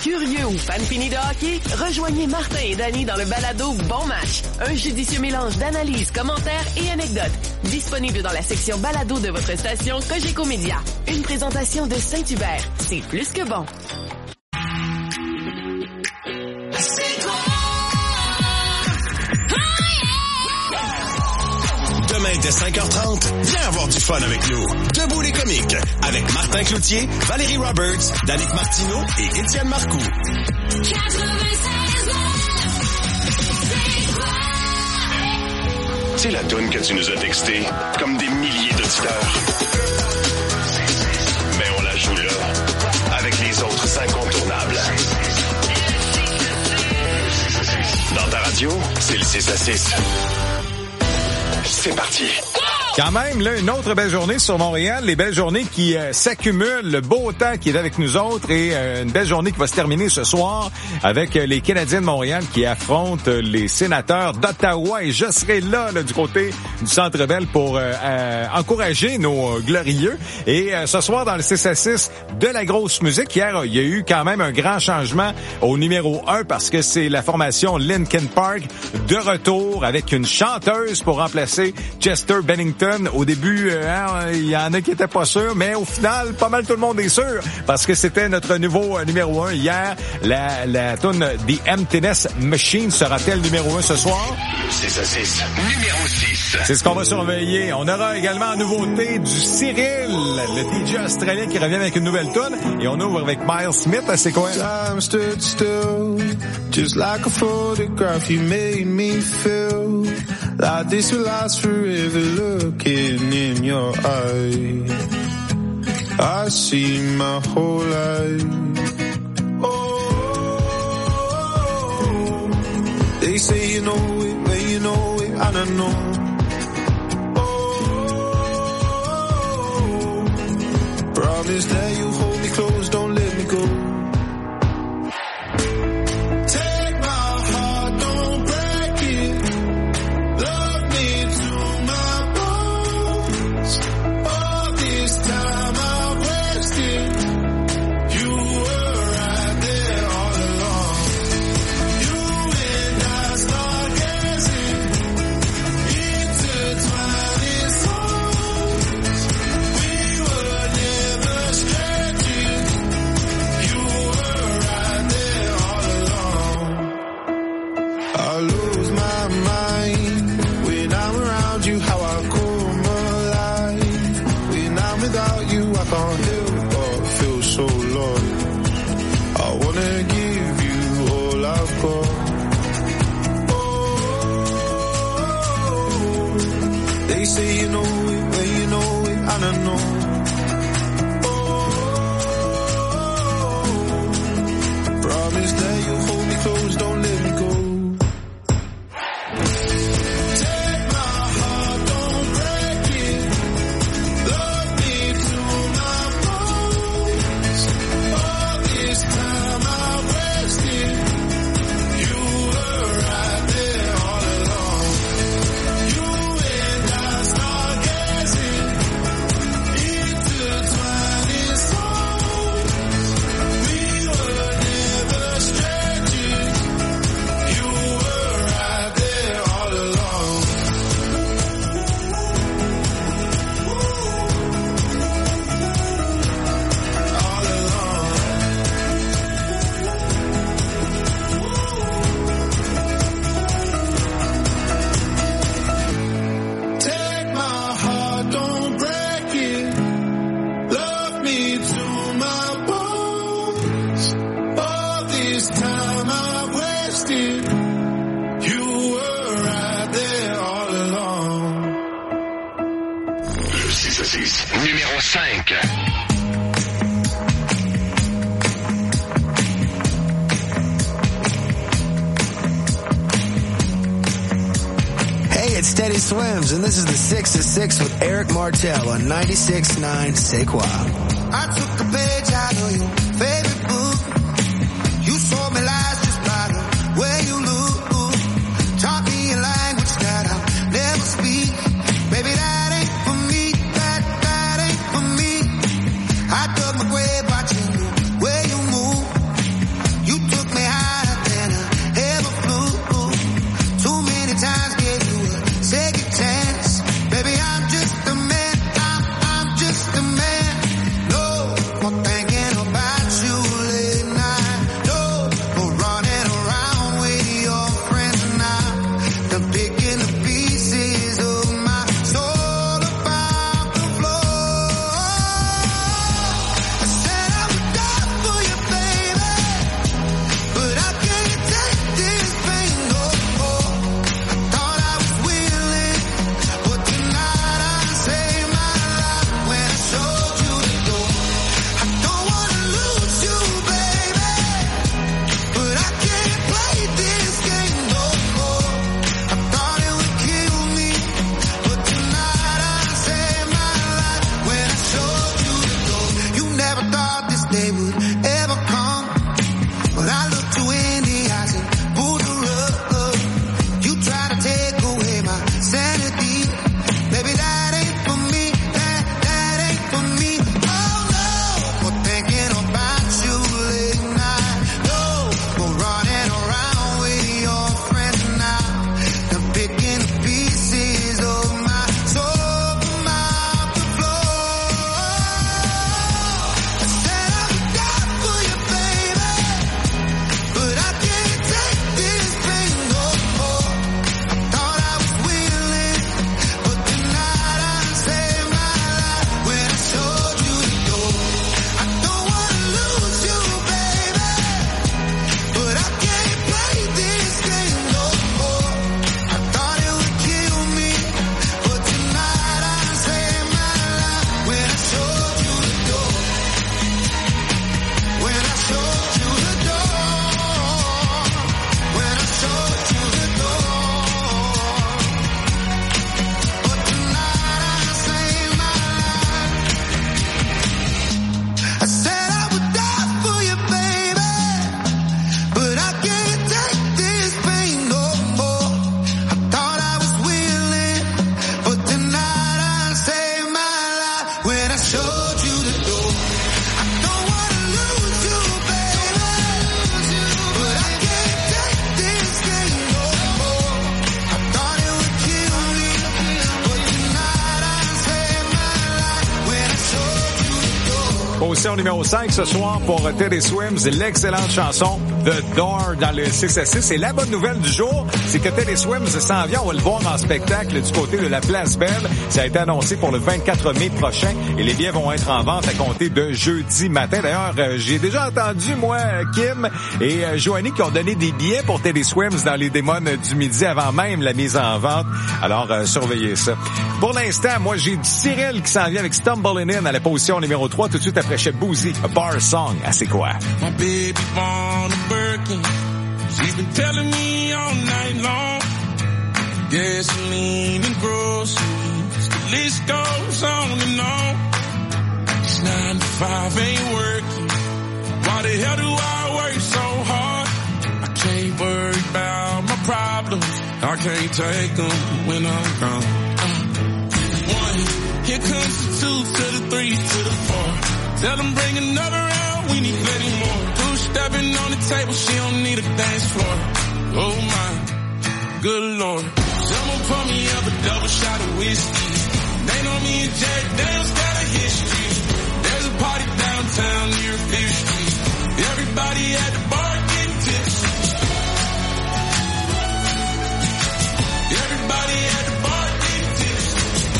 Curieux ou fan fini de hockey? Rejoignez Martin et Danny dans le balado Bon Match. Un judicieux mélange d'analyses, commentaires et anecdotes. Disponible dans la section balado de votre station Cogeco Média. Une présentation de Saint-Hubert. C'est plus que bon. Demain dès 5h30, viens avoir du fun avec nous. Debout les comiques, avec Martin Cloutier, Valérie Roberts, Danick Martineau et Étienne Marcoux. C'est la toune que tu nous as textée, comme des milliers d'auditeurs. Mais on la joue là, avec les autres incontournables. Dans ta radio, c'est le 6 à 6. C'est parti. Quand même, là, une autre belle journée sur Montréal. Les belles journées qui s'accumulent. Le beau temps qui est avec nous autres et une belle journée qui va se terminer ce soir avec les Canadiens de Montréal qui affrontent les Sénateurs d'Ottawa. Et je serai là du côté du Centre Bell pour encourager nos glorieux. Et ce soir, dans le 6 à 6 de la grosse musique, hier, il y a eu quand même un grand changement au numéro 1 parce que c'est la formation Linkin Park de retour avec une chanteuse pour remplacer Chester Bennington. Au début, il y en a qui étaient pas sûrs, mais au final, pas mal tout le monde est sûr parce que c'était notre nouveau numéro 1 hier. La tune The Emptiness Machine sera-t-elle numéro 1 ce soir? 6 à 6, numéro 6. C'est ce qu'on va surveiller. On aura également en nouveauté du Cyril, le DJ australien qui revient avec une nouvelle tune. Et on ouvre avec Miles Smith. C'est quoi? Time stood still, just like a photograph. You made me feel like this will last forever. Looking in your eyes, I see my whole life. Oh, they say you know it, well you know it, and I know. Oh, promise that you hold me close, don't let me go. Numéro 5. Hey, it's Teddy Swims, and this is the 6 to 6 with Eric Martel on 96.9 C'est Quoi. I took a page out of your favorite book. You saw me lies just by the way you look. Taught me a language that I'll never speak. Baby, that ain't for me. That ain't for me. I dug my grave watching the way you move. position numéro 5 ce soir pour Teddy Swims, l'excellente chanson The Door dans le 6 à 6. Et la bonne nouvelle du jour, c'est que Teddy Swims s'en vient. On va le voir en spectacle du côté de la Place Belle. Ça a été annoncé pour le 24 mai prochain et les billets vont être en vente à compter de jeudi matin. D'ailleurs, j'ai déjà entendu, moi, Kim et Joanie qui ont donné des billets pour Teddy Swims dans les démons du midi avant même la mise en vente. Alors, surveillez ça. Pour l'instant, moi, j'ai du Cyril qui s'en vient avec Stumbling In à la position numéro 3 tout de suite après Chef Boozy, A Bar Song. Ah, c'est quoi? My baby born a Birkin. She's been telling me all night long. Gasoline and groceries. The list goes on and on. This 9 to 5 ain't working. Why the hell do I work so hard? I can't worry about my problems. I can't take them when I'm gone. 1, here comes the 2 to the 3 to the 4. Tell them bring another round, we need plenty more. 2 stepping on the table, she don't need a dance floor. Oh my, good Lord. Someone pour me up a double shot of whiskey. They know me and Jack Daniels got a history. There's a party downtown near 5th Street. Everybody at the bar getting tipsy. Everybody at the bar getting tipsy.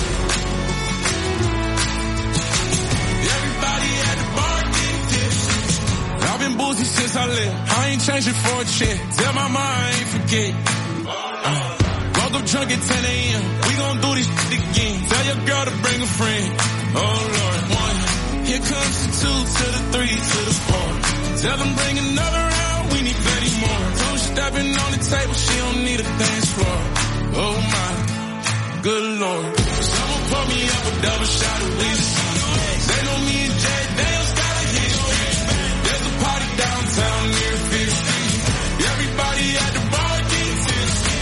Everybody at the bar getting tipsy. I've been boozy since I left. I ain't changing for a check. Tell my mom I ain't forget. Woke up drunk at 10 a.m. We gon' do this shit again. Tell your girl to bring a friend. Oh Lord. 1, here comes the 2 to the 3 to the 4. Tell them bring another round, we need plenty more. 2 stepping on the table, she don't need a dance floor. Oh my, good Lord. Someone pour me up a double shot of whiskey. They know me and Jack Daniels got a history. There's a party downtown near 5th Street. Everybody at the bar getting tipsy.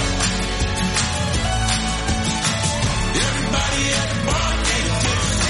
Everybody at the bar getting tipsy.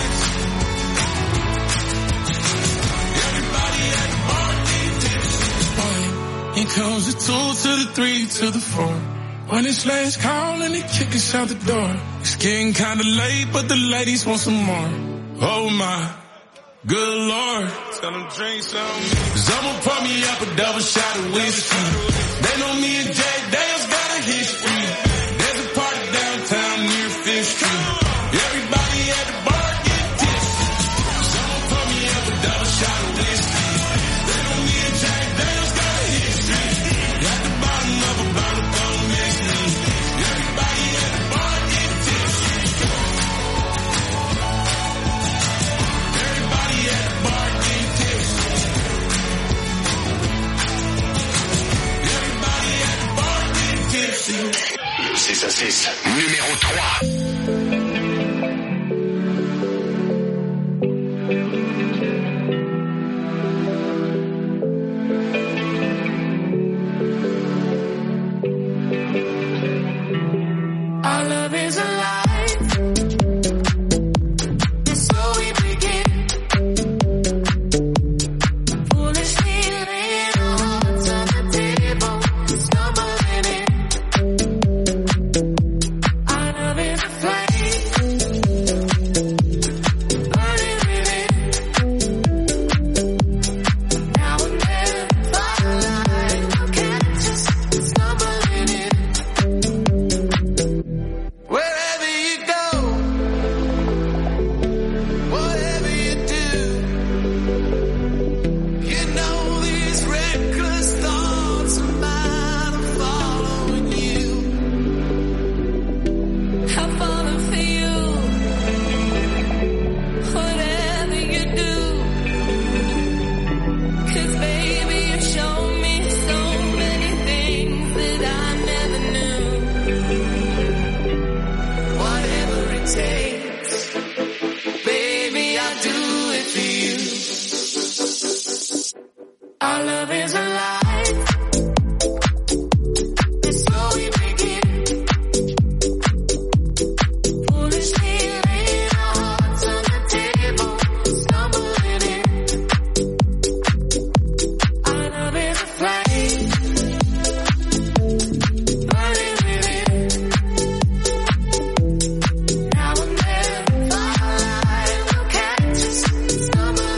Everybody at the bar getting tipsy. 1, here comes the 2 to the 3 to the 4. When it's last call and they kick us out the door. It's getting kinda late, but the ladies want some more. Oh my, good Lord. Tell them drink some. Someone pour me up a double shot of whiskey. They know me and Jack Daniels got a history. There's a party downtown near 5th Street. Everybody at the bar getting tipsy. Someone pour me up a double shot of whiskey. They know me and Jack Daniels got a history. At the bottom of a bottle, don't miss me. Everybody at the bar getting tipsy. Everybody at the bar getting tipsy. Everybody at the bar getting tipsy. Le 6 à 6, numéro 3. Our love is alive. It's so we begin. Foolishly laying our hearts on the table, stumbling in. Our love is a flame, burning within. Now and then, firelight will catch us stumbling in. Wherever you go, whatever you do, you know these reckless thoughts of mine are following you. I'm falling for you, whatever you do. 'Cause baby, you show me so many things that I never knew. Whatever it takes, baby, I'll do it for you. Our love is alive. It's so we begin. Foolishly laying our hearts on the table, stumbling in. Our love is a flame, burning within. Now and then, firelight will catch us stumbling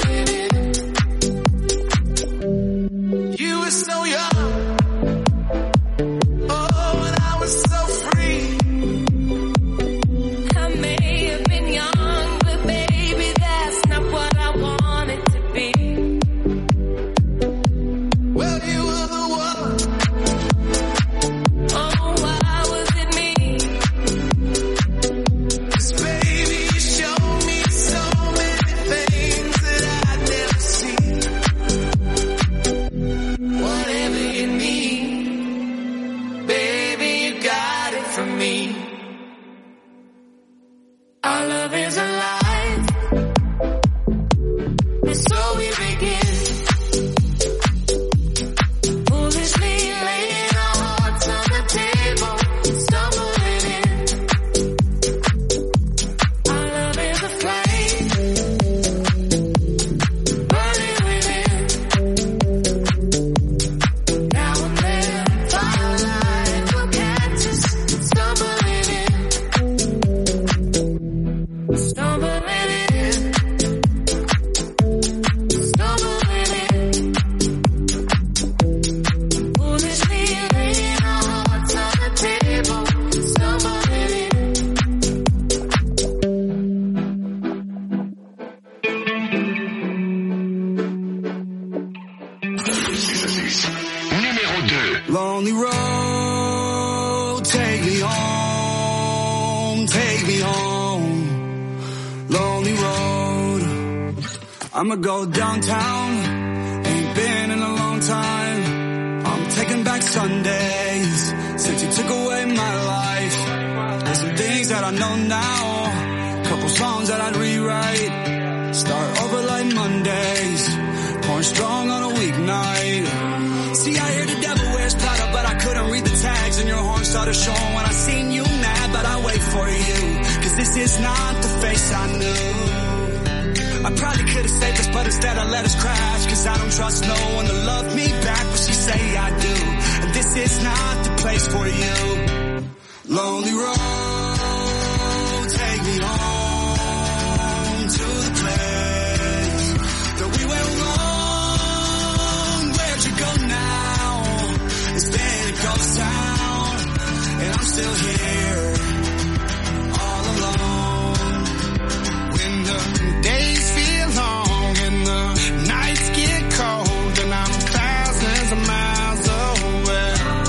Numéro 2. Lonely road, take me home, take me home. Lonely road, I'ma go downtown, ain't been in a long time. I'm taking back Sundays, since you took away my life. There's some things that I know now, couple songs that I'd rewrite. Start over like Mondays, pouring strong on a weeknight. See, I hear the devil wears Prada, but I couldn't read the tags, and your horn started showing when I seen you mad, but I wait for you, cause this is not the face I knew. I probably could've saved us, but instead I let us crash, cause I don't trust no one to love me back, but she say I do, and this is not the place for you. Lonely road, take me home to the place that we went wrong. Where'd you go now? It's been a ghost town, and I'm still here, all alone. When the days feel long and the nights get cold, and I'm thousands of miles away,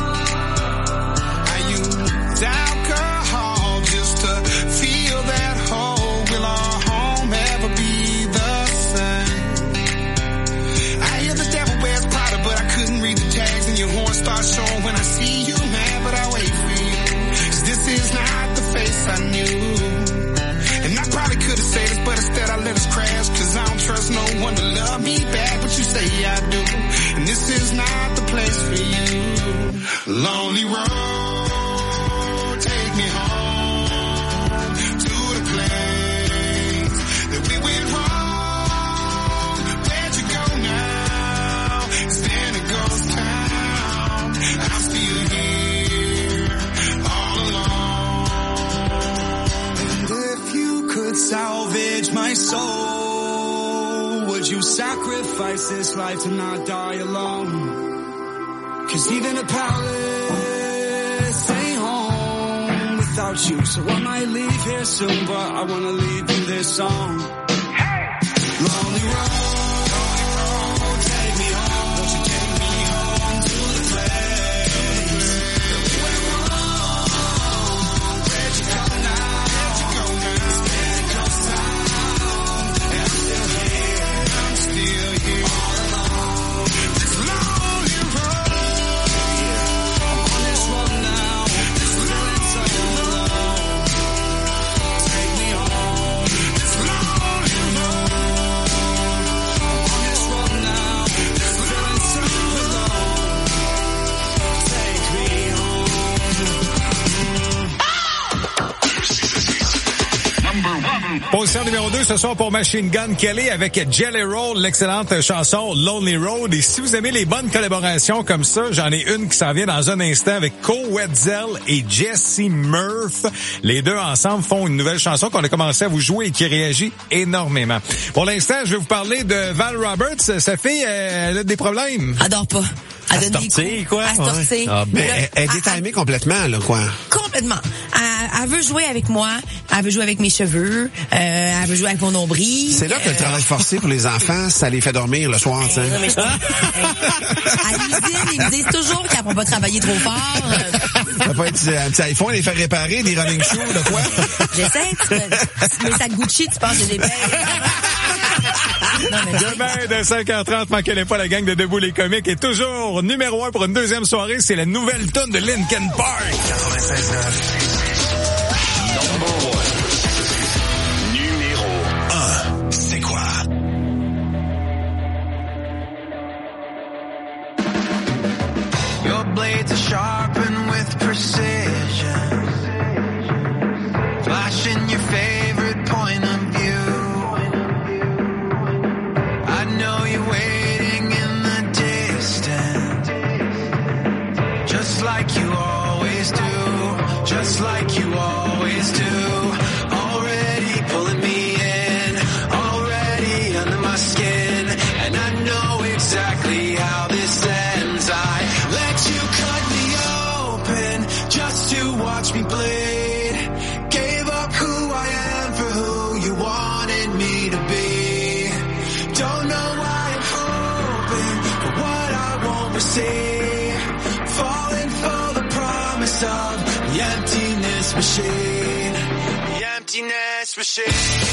I use alcohol just to feel that hole. Will our home ever be the same? I hear the devil wears Prada, but I couldn't read the tags, and your horn starts showing when I see you, man, but I wait for you, cause this is not the face I knew. And I probably could've saved us, but instead I let us crash, cause I don't trust no one to love me back, but you say I do, and this is not the place for you. Lonely road, take me home to the place that we went wrong. Where'd you go now? It's been a ghost town, I'm still here, all alone. And if you could salvage my soul, would you sacrifice this life to not die alone? Cause even a palace ain't home without you, so I might leave here soon, but I wanna leave you this song. Lonely road, take me home, won't you take me home to the place that we went wrong? Where'd you go now? It's been a ghost town, and I'm still here, all alone. This lonely road, I'm on this road now, this feeling so alone. Take me home, this lonely road, I'm on this road now, this feeling so alone. Take me home. Position numéro 2 ce soir pour Machine Gun Kelly avec Jelly Roll, l'excellente chanson Lonely Road. Et si vous aimez les bonnes collaborations comme ça, j'en ai une qui s'en vient dans un instant avec Cole Wetzel et Jesse Murph. Les deux ensemble font une nouvelle chanson qu'on a commencé à vous jouer et qui réagit énormément. Pour l'instant, je vais vous parler de Val Roberts. Sa fille, elle a des problèmes. Adore pas. À se torcer, quoi? À se torcer. Ah, ben, Elle est détimée complètement, là, quoi. Complètement. Elle veut jouer avec moi, elle veut jouer avec mes cheveux, elle veut jouer avec mon nombril. C'est là que le travail forcé pour les enfants, ça les fait dormir le soir, tu sais. Non, mais à l'usine, ils me disent toujours qu'elles ne vont pas travailler trop fort. Ça peut être un petit iPhone, les faire réparer, des running shoes, de quoi? J'essaie. Mes sacs Gucci, tu penses que je les paye? Non, demain, de 5h30, manquez pas la gang de Debout les comiques. Et toujours numéro 1 pour une deuxième soirée, c'est la nouvelle tonne de Linkin Park. 96.9. Numéro 1. C'est quoi? Your blades are sharpened with precision, flashing your favorite point of view. I know you're waiting in the distance, just like you always do, just like you always do. Already pulling me in, already under my skin, and I know exactly how this ends. I let you cut me open just to see, falling for the promise of the emptiness machine, the emptiness machine.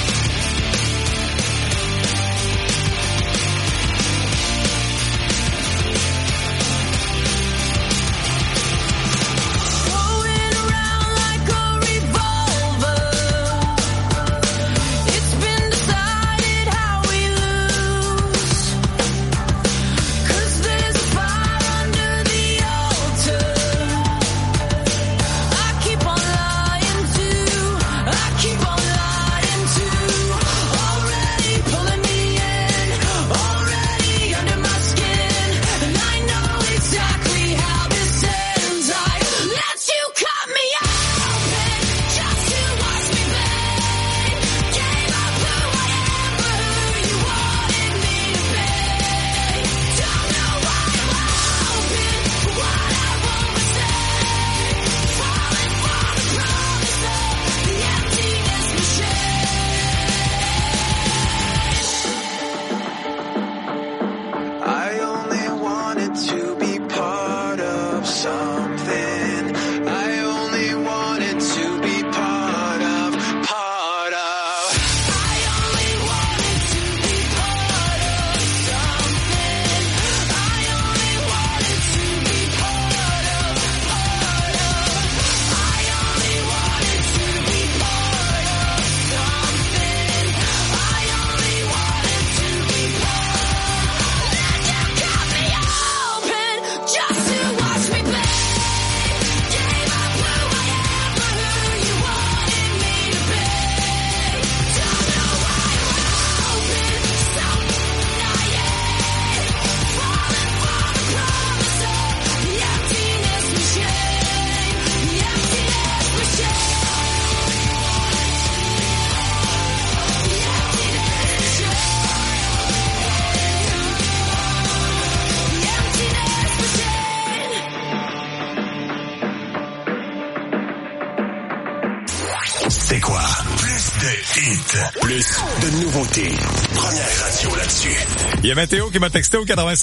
C'est quoi? Plus de hits, plus de nouveautés. Première radio là-dessus. Il y a Mathéo qui m'a texté au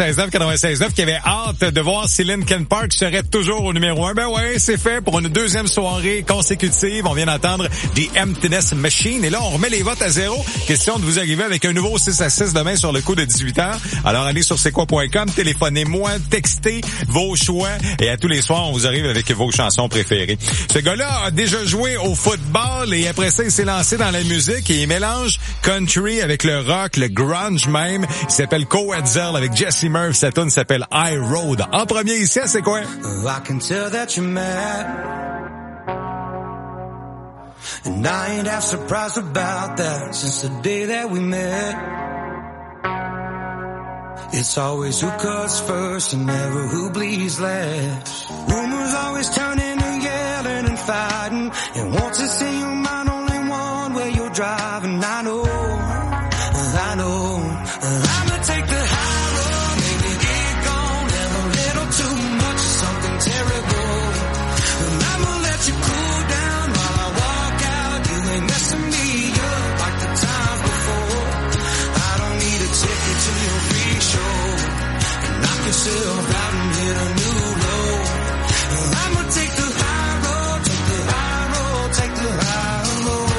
96.9 qui avait hâte de voir si Linkin Park serait toujours au numéro 1. Ben ouais, c'est fait pour une deuxième soirée consécutive. On vient d'entendre The Emptiness Machine. Et là, on remet les votes à zéro. Question de vous arriver avec un nouveau 6 à 6 demain sur le coup de 18h. Alors, allez sur c'est-quoi.com, téléphonez-moi, textez vos choix. Et à tous les soirs, on vous arrive avec vos chansons préférées. Ce gars-là a déjà joué au football et après ça, il s'est lancé dans la musique et il mélange country avec le rock, le grunge même. Il s'appelle Co-Hetzel avec Jesse Murphy. Sa tune s'appelle High Road. En premier ici, c'est quoi? I can tell that you're mad, and I ain't half surprised about that since the day that we met. It's always who cuts first and never who bleeds last. Rumors always turn into yelling and fighting, and once it's in your mind, only one way you're driving. I know, I'ma take the high road, maybe get gone, have a little too much of something terrible. And I'ma let you cool down while I walk out. You ain't messing me up like the times before. I don't need a ticket to your free show, and knock yourself out and hit a new low. And I'ma take the high road, take the high road, take the high road.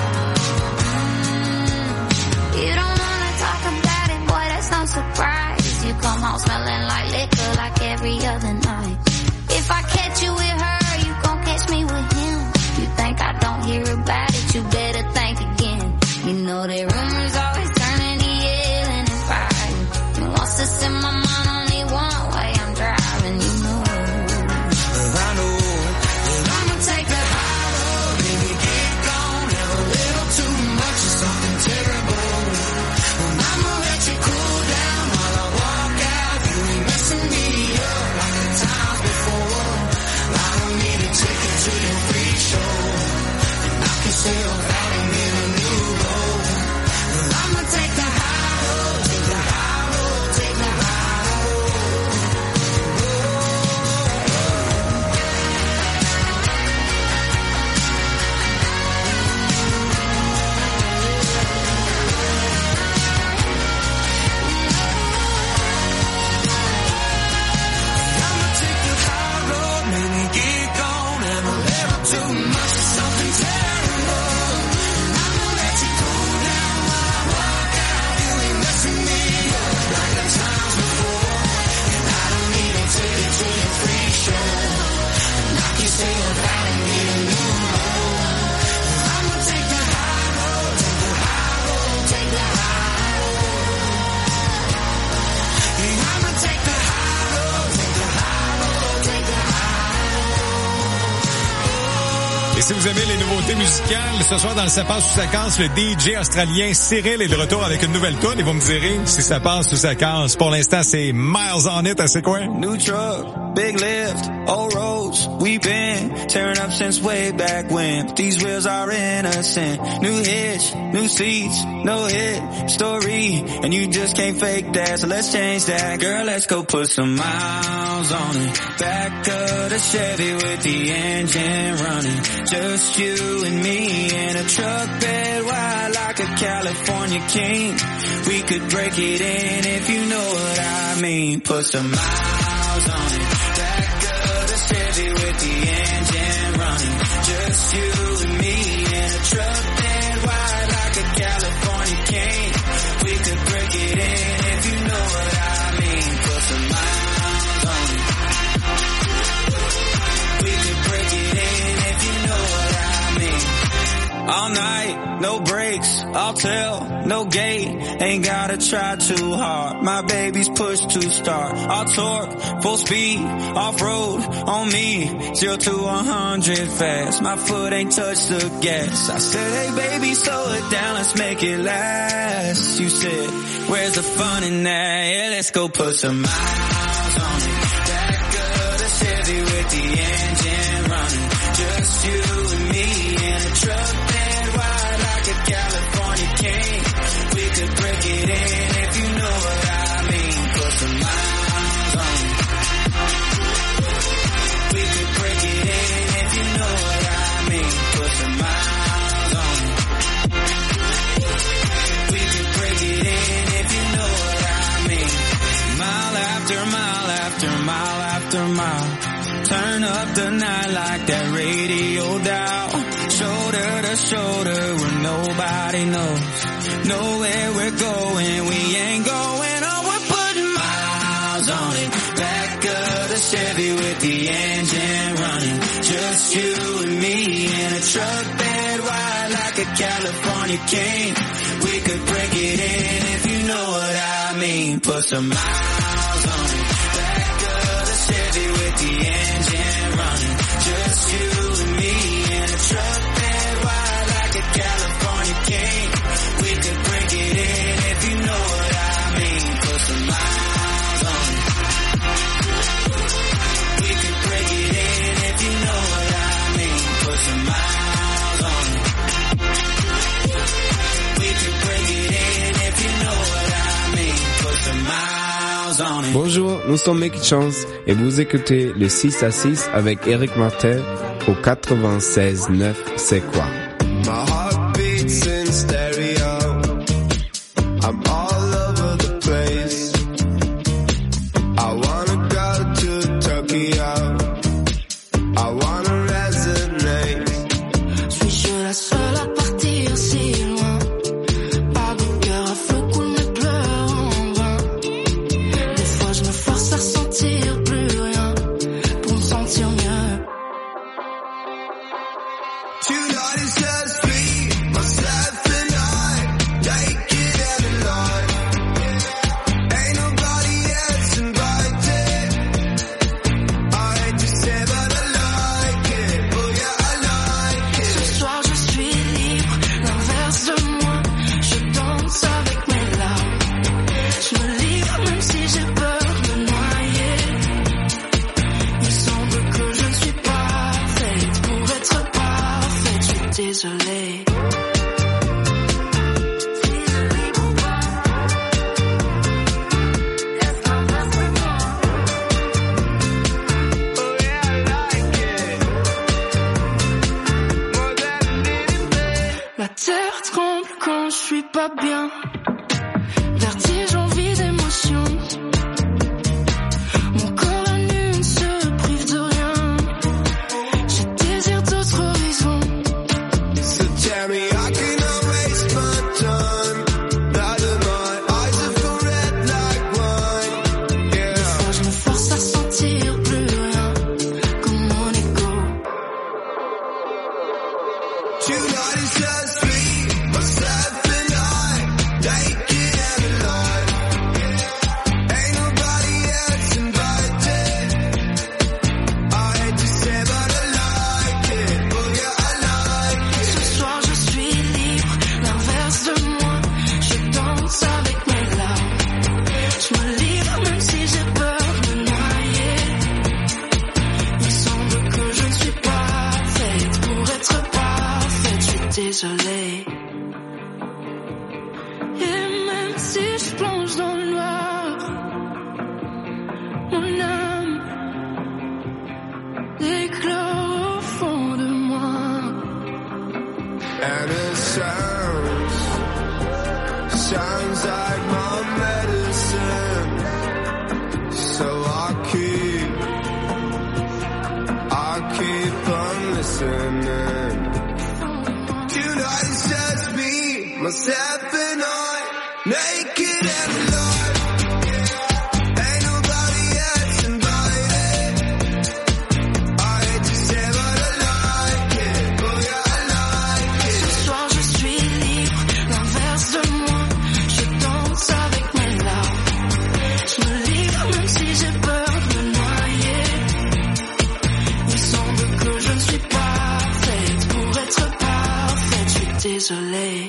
You don't wanna talk about it, boy, that's no surprise. You come home smelling like liquor like every other night. If I catch you with her, you gon' catch me with him. You think I don't hear about it, you better think again. You know that rumors always turn into yelling and fighting. And once it's in my mind, only one way I'm driving, you know. I know, and I'ma take the high road, baby, get gone, have a little too much of something terrible. And I'ma let you cool down while I walk out. You ain't messing me up like the times before. I Et si vous aimez les nouveautés musicales, ce soir dans le Ça passe sous sa casse, le DJ australien Cyril est de retour avec une nouvelle tune et vous me direz si ça passe sous sa casse. Pour l'instant, c'est Miles on It, c'est quoi? New truck, big lift, old roads, we've been tearing up since way back when. But these wheels are innocent. New hitch, new seats, no hit story, and you just can't fake that. So let's change that, girl. Let's go put some miles on it. Back of the Chevy with the engine running. Just you and me in a truck bed wide like a California king. We could break it in if you know what I mean. Put some miles on it. Back of the Chevy with the engine running. Just you and me in a truck bed wide like a California king. We could break it in if you know what I mean. Put some miles on it. We could break it in if you know what I mean. All night, no brakes, I'll tell, no gate, ain't gotta try too hard. My baby's push to start. I'll torque, full speed, off-road, on me, 0 to 100 fast. My foot ain't touched the gas. I said, hey baby, slow it down, let's make it last. You said, where's the fun in that? Yeah, let's go put some miles on it. Back of the Chevy with the engine running. Just you and me in a truck bed wide like a California king. We could break it in if you know what I mean. Put some miles on it. We could break it in if you know what I mean. Put some miles on it. We could break it in if you know what I mean. Mile after mile after mile after mile. Turn up the night like that radio dial. Shoulder to shoulder where nobody knows. Know where we're going, we ain't going on. We're putting miles on it. Back of the Chevy with the engine running. Just you and me in a truck bed wide like a California king. We could break it in if you know what I mean. Put some miles on it. Back of the Chevy with the engine running. Just you and me in a truck bed wide like a California king. We could break it in if you know what I mean. Put some miles on it. We could break it in if you know what I mean. Put some miles on it. We could break it in if you know what I mean. Put some miles on it. Bonjour, nous sommes Make It Chance et vous écoutez le 6 à 6 avec Éric Martel au 96.9 C'est quoi? My heart beats in stereo. I'm all over the place. I wanna go to Tokyo. I wanna resonate. Suis-je la seule à partir si loin? Pas de cœur à feu coule mes pleurs en vain. Des fois je me force à ressentir plus rien pour me sentir mieux. Tonight is mon âme éclore au fond de moi. And it sounds like my medicine. So I keep on listening. Tonight it's just me, myself and I, naked and alive. Ain't nobody else invited. I hate to say but I like it. Oh yeah, I like it. Ce soir je suis libre, l'inverse de moi. Je danse avec mes larmes. Je me livre même si j'ai peur de me noyer. Il semble que je ne suis pas faite pour être parfaite. Je suis désolée.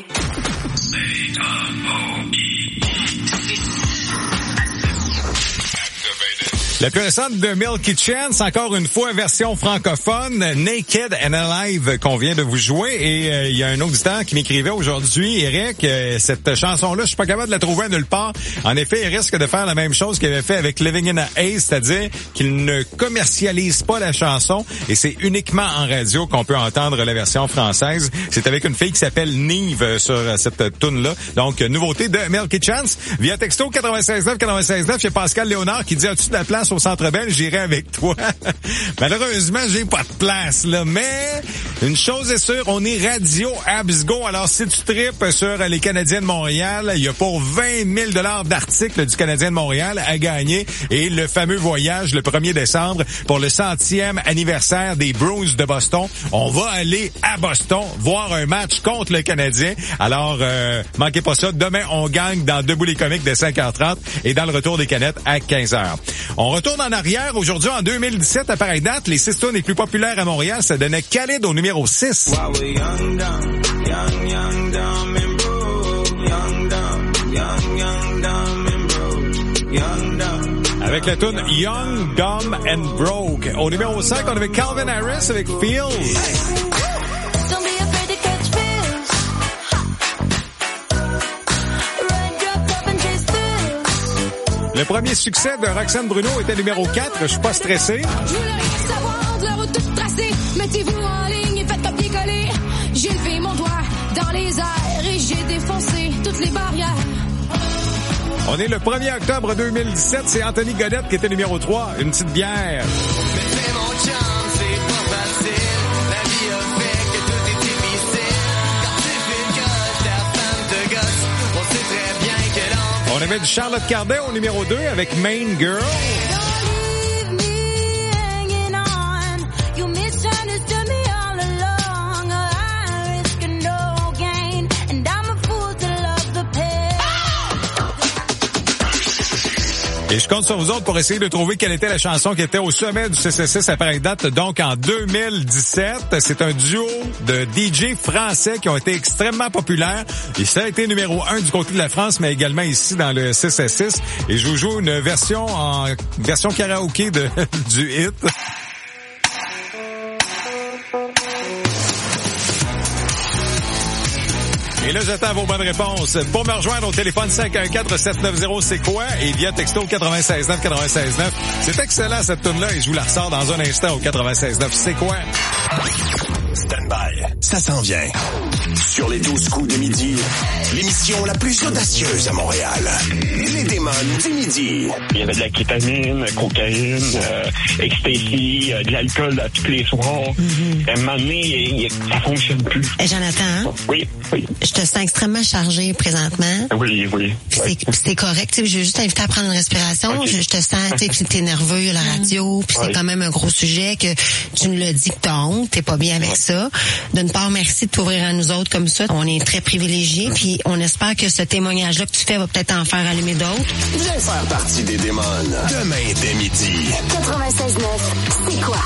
La plus récente de Milky Chance, encore une fois, version francophone, Naked and Alive, qu'on vient de vous jouer. Et il y a un auditeur qui m'écrivait aujourd'hui, Eric, cette chanson-là, je suis pas capable de la trouver à nulle part. En effet, il risque de faire la même chose qu'il avait fait avec Living in a Haze, c'est-à-dire qu'il ne commercialise pas la chanson et c'est uniquement en radio qu'on peut entendre la version française. C'est avec une fille qui s'appelle Nive sur cette tune-là. Donc, nouveauté de Milky Chance. Via texto 96.9, 96.9, il y a Pascal Léonard qui dit « As-tu de la place au Centre Bell, j'irai avec toi. » Malheureusement, j'ai pas de place, là. Mais, une chose est sûre, on est radio Absgo. Alors, si tu tripes sur les Canadiens de Montréal, il y a pour 20 000 $ d'articles du Canadien de Montréal à gagner. Et le fameux voyage le 1er décembre pour le 100e anniversaire des Bruins de Boston. On va aller à Boston voir un match contre le Canadien. Alors, manquez pas ça. Demain, on gagne dans Debout les comiques de 5h30 et dans le retour des canettes à 15h. On retourne en arrière. Aujourd'hui, en 2017, à pareille date, les 6 tunes les plus populaires à Montréal, ça donnait Khalid au numéro 6. Avec la tune Young, Dumb and Broke. Au numéro 5, on avait Calvin Harris avec Feels. Le premier succès de Roxane Bruno était numéro 4, Je suis pas stressé. Je voulais rien savoir de la route toute tracée. Mettez-vous en ligne et faites copier-coller. J'ai levé mon doigt dans les airs et j'ai défoncé toutes les barrières. On est le 1er octobre 2017, c'est Anthony Godette qui était numéro 3, Une petite bière. Mais c'est mon chum, c'est pas facile. La vie a fait que tout est difficile. Quand tu fais le gosse, ta femme te gosse. On sait très bien que l'enfant... On avait du Charlotte Cardet au numéro 2 avec Main Girl. Et je compte sur vous autres pour essayer de trouver quelle était la chanson qui était au sommet du CCC à pareille date. Donc, en 2017, c'est un duo de DJ français qui ont été extrêmement populaires. Et ça a été numéro 1 du côté de la France, mais également ici dans le 6-6. Et je vous joue une version karaoké du hit. Et là, j'attends vos bonnes réponses. Pour me rejoindre au téléphone 514-790, c'est quoi? Et via texto 96.9, 96.9. C'est excellent, cette tune-là, et je vous la ressors dans un instant au 96.9. C'est quoi? Stand by, ça s'en vient. Sur les 12 coups de midi, l'émission la plus audacieuse à Montréal. Les démons du midi. Il y avait de la kétamine, cocaïne, ecstasy, de l'alcool à tous les soirs. À un moment donné, ça fonctionne plus. Jonathan? Hein? Oui. Je te sens extrêmement chargé présentement. Oui. C'est correct. Je veux juste t'inviter à prendre une respiration. Okay. Je te sens, t'es nerveux, la radio, puis c'est quand même un gros sujet que tu nous l'as dit que t'as honte, t'es pas bien avec ça. D'une part, merci de t'ouvrir à nous autres comme ça. On est très privilégiés, puis on espère que ce témoignage-là que tu fais va peut-être en faire allumer d'autres. Viens faire partie des démons. Demain dès midi. 96.9, c'est quoi?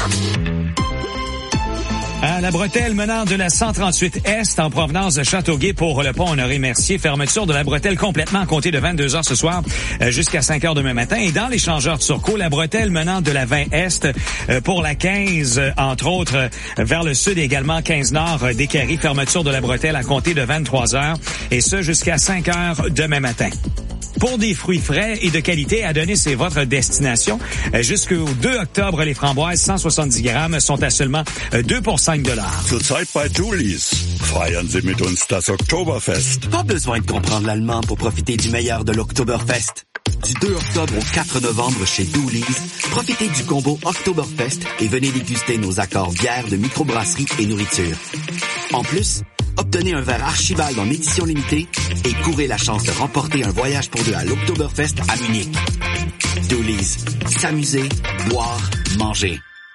À la bretelle menant de la 138 Est en provenance de Châteauguay pour le pont Honoré-Mercier. Fermeture de la bretelle complètement à compter de 22h ce soir jusqu'à 5h demain matin. Et dans l'échangeur de Turcot, la bretelle menant de la 20 Est pour la 15, entre autres, vers le sud également 15 Nord d'Écarie. Fermeture de la bretelle à compter de 23h et ce jusqu'à 5h demain matin. Pour des fruits frais et de qualité, Adonis est votre destination. Jusqu'au 2 octobre, les framboises 170 grammes sont à seulement 2 pour 5 $. Zurzeit bei Julie's. Feiern Sie mit uns das Oktoberfest. Pas besoin de comprendre l'allemand pour profiter du meilleur de l'Oktoberfest. Du 2 octobre au 4 novembre chez Dooley's, profitez du combo Oktoberfest et venez déguster nos accords bières de microbrasserie et nourriture. En plus, obtenez un verre Archibald en édition limitée et courez la chance de remporter un voyage pour deux à l'Oktoberfest à Munich. Dooley's. S'amuser, boire, manger.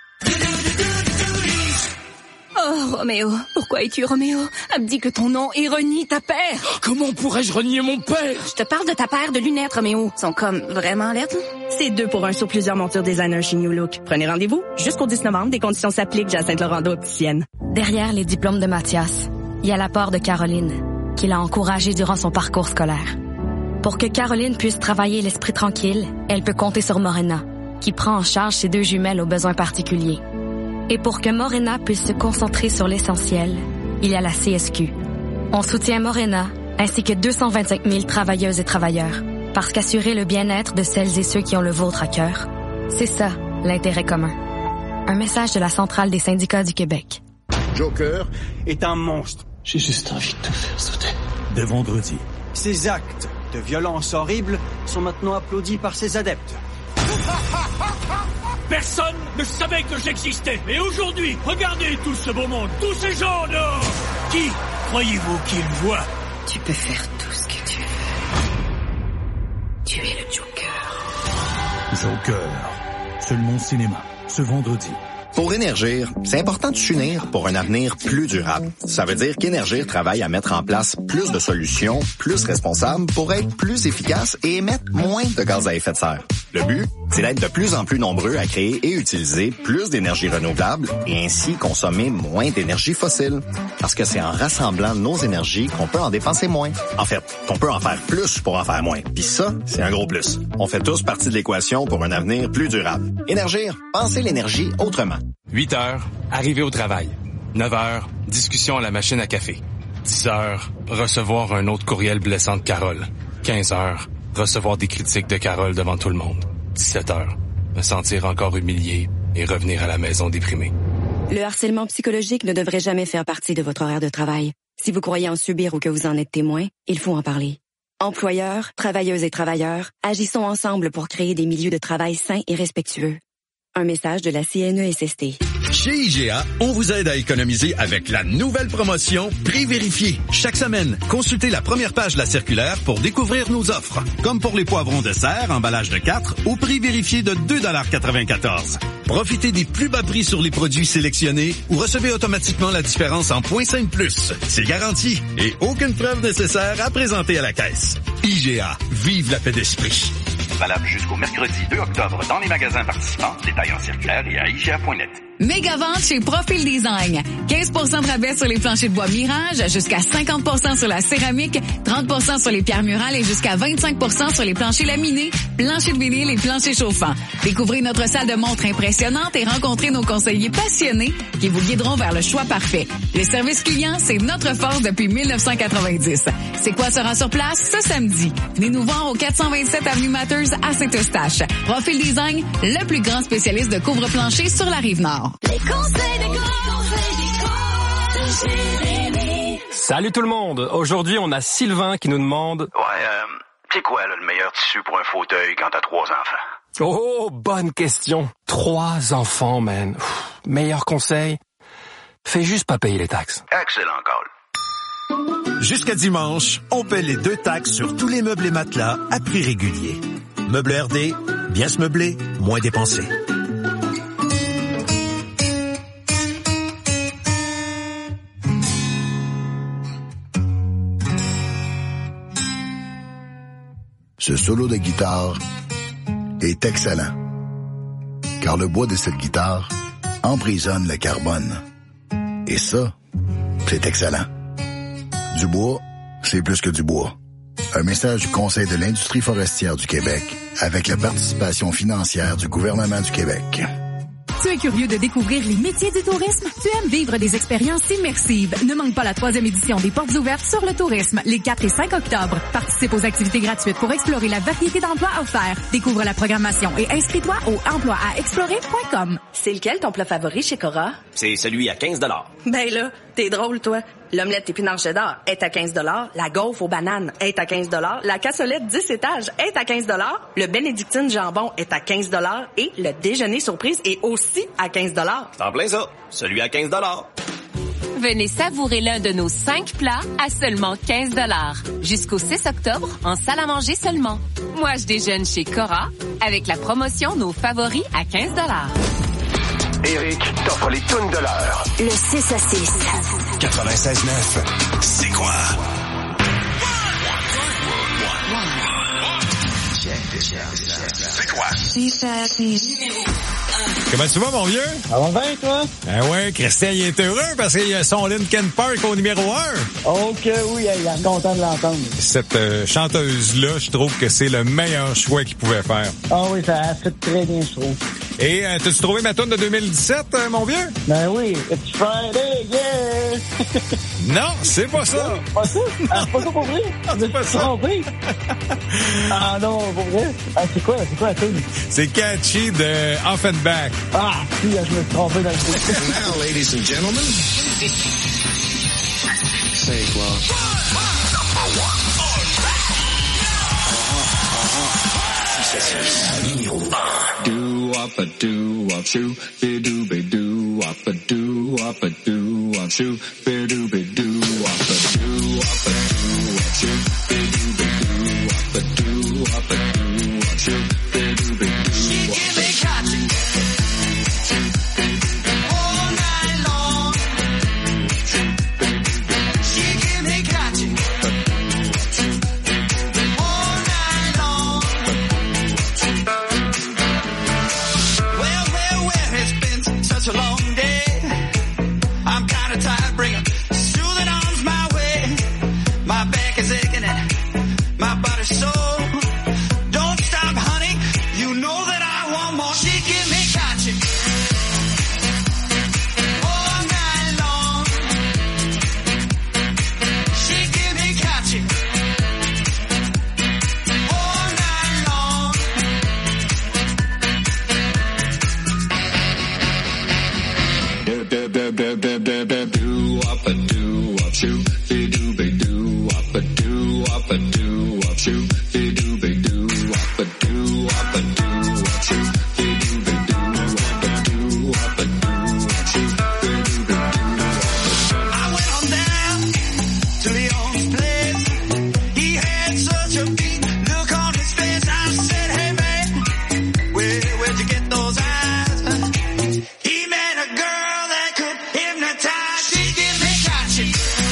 Oh, Roméo. Pourquoi es-tu Roméo? Abdique que ton nom et renie ta paire. Comment pourrais-je renier mon père? Je te parle de ta paire de lunettes, Roméo. Ils sont comme vraiment lettres. C'est 2 pour 1 sur plusieurs montures designer chez New Look. Prenez rendez-vous jusqu'au 10 novembre. Des conditions s'appliquent. Jacinthe Laurando opticienne. Derrière les diplômes de Mathias, il y a l'apport de Caroline, qui l'a encouragé durant son parcours scolaire. Pour que Caroline puisse travailler l'esprit tranquille, elle peut compter sur Morena, qui prend en charge ses 2 jumelles aux besoins particuliers. Et pour que Morena puisse se concentrer sur l'essentiel, il y a la CSQ. On soutient Morena, ainsi que 225 000 travailleuses et travailleurs, parce qu'assurer le bien-être de celles et ceux qui ont le vôtre à cœur, c'est ça, l'intérêt commun. Un message de la Centrale des syndicats du Québec. Joker est un monstre. J'ai juste envie de te faire sauter. Dès vendredi. Ses actes de violence horrible sont maintenant applaudis par ses adeptes. Personne ne savait que j'existais. Et aujourd'hui, regardez tout ce beau monde, tous ces gens dehors. Qui croyez-vous qu'ils voient? Tu peux faire tout ce que tu veux. Tu es le Joker. Joker. Seulement au cinéma. Ce vendredi. Pour Énergir, c'est important de s'unir pour un avenir plus durable. Ça veut dire qu'Énergir travaille à mettre en place plus de solutions, plus responsables pour être plus efficace et émettre moins de gaz à effet de serre. Le but, c'est d'être de plus en plus nombreux à créer et utiliser plus d'énergie renouvelable et ainsi consommer moins d'énergie fossile. Parce que c'est en rassemblant nos énergies qu'on peut en dépenser moins. En fait, qu'on peut en faire plus pour en faire moins. Puis ça, c'est un gros plus. On fait tous partie de l'équation pour un avenir plus durable. Énergir, pensez l'énergie autrement. 8 heures, arriver au travail. 9 heures, discussion à la machine à café. 10 heures, recevoir un autre courriel blessant de Carole. 15 heures, recevoir des critiques de Carole devant tout le monde. 17 heures, me sentir encore humilié et revenir à la maison déprimé. Le harcèlement psychologique ne devrait jamais faire partie de votre horaire de travail. Si vous croyez en subir ou que vous en êtes témoin, il faut en parler. Employeurs, travailleuses et travailleurs, agissons ensemble pour créer des milieux de travail sains et respectueux. Un message de la CNESST. Chez IGA, on vous aide à économiser avec la nouvelle promotion Prix vérifié. Chaque semaine, consultez la première page de la circulaire pour découvrir nos offres. Comme pour les poivrons de serre, emballage de 4, au prix vérifié de 2,94 $. Profitez des plus bas prix sur les produits sélectionnés ou recevez automatiquement la différence en points 5+. C'est garanti et aucune preuve nécessaire à présenter à la caisse. IGA, vive la paix d'esprit. Valable jusqu'au mercredi 2 octobre dans les magasins participants. Détails en circulaire et à IGA.net. Méga vente chez Profil Design. 15% de rabais sur les planchers de bois Mirage, jusqu'à 50% sur la céramique, 30% sur les pierres murales et jusqu'à 25% sur les planchers laminés, planchers de vinyle et planchers chauffants. Découvrez notre salle de montre impressionnante et rencontrez nos conseillers passionnés qui vous guideront vers le choix parfait. Le service client, c'est notre force depuis 1990. C'est quoi sera sur place ce samedi? Venez nous voir au 427 avenue Matters à Saint-Eustache. Profil Design, le plus grand spécialiste de couvre-plancher sur la Rive-Nord. Les conseils de Jérémy. Salut tout le monde! Aujourd'hui, on a Sylvain qui nous demande... Ouais, c'est quoi là, le meilleur tissu pour un fauteuil quand t'as 3 enfants? Oh, bonne question. 3 enfants, man. Meilleur conseil, fais juste pas payer les taxes. Excellent call. Jusqu'à dimanche, on paie les 2 taxes sur tous les meubles et matelas à prix régulier. Meubles RD, bien se meubler, moins dépenser. Ce solo de guitare est excellent, car le bois de cette guitare emprisonne le carbone. Et ça, c'est excellent. Du bois, c'est plus que du bois. Un message du Conseil de l'industrie forestière du Québec avec la participation financière du gouvernement du Québec. Tu es curieux de découvrir les métiers du tourisme? Tu aimes vivre des expériences immersives? Ne manque pas la 3e édition des Portes ouvertes sur le tourisme, les 4 et 5 octobre. Participe aux activités gratuites pour explorer la variété d'emplois offerts. Découvre la programmation et inscris-toi au emploiaexplorer.com. C'est lequel ton plat favori chez Cora? C'est celui à 15 $. Ben là, t'es drôle, toi. L'omelette épinards cheddar est à 15 $, la gaufre aux bananes est à 15 $, la cassolette 10 étages est à 15 $, le bénédictine jambon est à 15 $ et le déjeuner surprise est aussi à 15 $. C'est en plein ça. Celui à 15 $. Venez savourer l'un de nos 5 plats à seulement 15 $. Jusqu'au 6 octobre, en salle à manger seulement. Moi, je déjeune chez Cora avec la promotion Nos favoris à 15 $. Éric t'offre les tunes de l'heure. Le 6 à 6. 96.9. C'est quoi? C'est quoi? Comment tu vas, mon vieux? Ça va bien, toi? Ben ouais, Christian, il est heureux parce qu'il y a son Linkin Park au numéro 1. Ok, oui, il est content de l'entendre. Cette chanteuse-là, je trouve que c'est le meilleur choix qu'il pouvait faire. Ah oui, ça a fait très bien, je trouve. Et t'as-tu trouvé ma tune de 2017, mon vieux? Ben oui, It's Friday, yeah! Non, c'est pas ça. Pas ça? Ah, c'est pas ça pour vrai? C'est pas ça. Ah non, pour vrai? Ah, c'est quoi la tune? C'est Catchy de Offenbach. Ah, si, je me suis trompé dans le truc. Now, ladies and gentlemen. Say quoi? Numéro 1. Do-wop-a-do-wop-shoo, be-do-be-do-wop-a-do-wop-a-do-wop-shoo, be-do-be-do-wop-a-do-wop-a-do-wop-shoo, be-do-be-do-wop-a-do-wop-a-do-wop-shoo, be-do-be-do-wop-a-do. She give me catchy all night long. She give me catchy all night long. Well, it's been such a long day. I'm kinda tired bringing soothing arms my way. My back is aching and my body's sore. Don't stop, honey. You know that I want more. She give me catchy all night long. She give me catchy all night long. Do-wop-a-do-wop-shoo, be-do-be-do-wop-a-do-wop-a-do-wop-shoo, be-do-be-do-wop-a-do-wop-a-do-wop-shoo, be-do-be-do-wop-a-do-wop-a-do-wop-shoo, be-do-be-do-wop-a-do. I went on down to Leon's place. He had such a beat look on his face. I said, hey man, where'd you get those eyes? He met a girl that could hypnotize. She give me catchy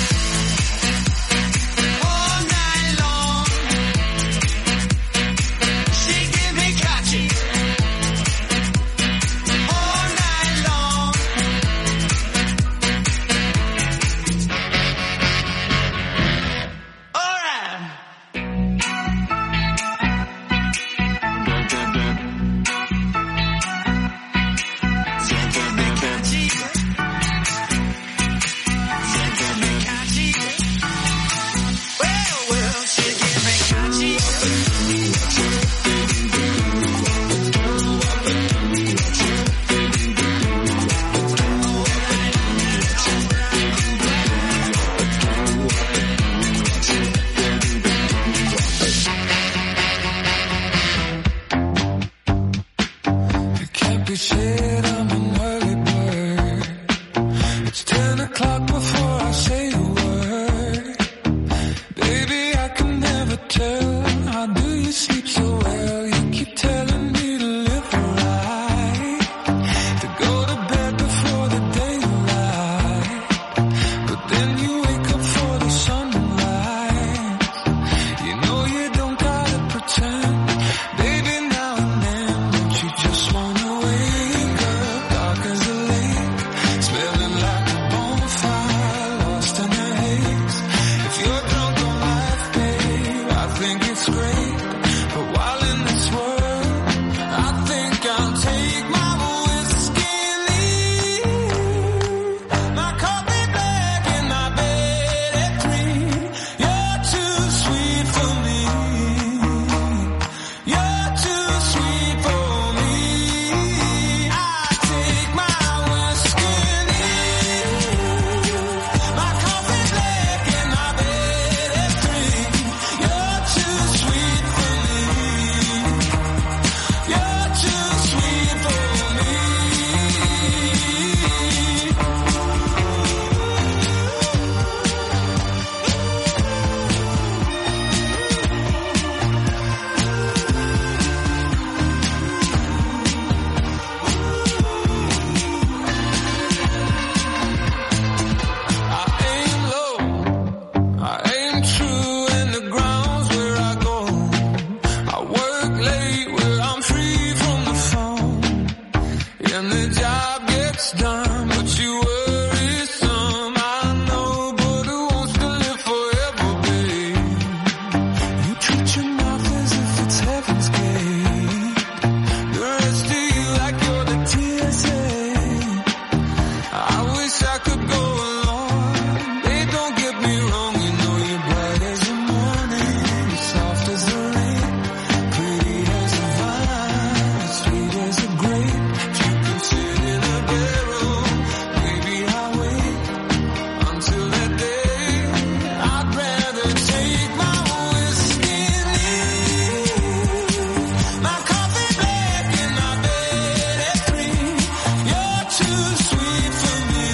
all night long. She give me catchy all night long. All right. She give me catchy. She give me catchy. Well, she give me catchy. Can't be shit, I'm an early bird. It's 10 o'clock before I say a word. Baby, I can never tell. How do you sleep so well? You keep telling me to live right, to go to bed before the daylight. But then you wake up for the sunrise. You know you don't gotta pretend. Baby, now and then, don't you just wanna wake up? and the job gets done, but you worry some. I know, but who wants to live forever, babe? You treat your mouth as if it's heaven's gate. The rest of you like you're the TSA. I wish I could go along. Hey, don't get me wrong, you know you're bright as the morning, you're soft as the rain, pretty as a vine, sweet as a grape. You can sit in a barrel, maybe I'll wait until that day. I'd rather take my whiskey neat, my coffee black and my bed at 3. You're too sweet for me.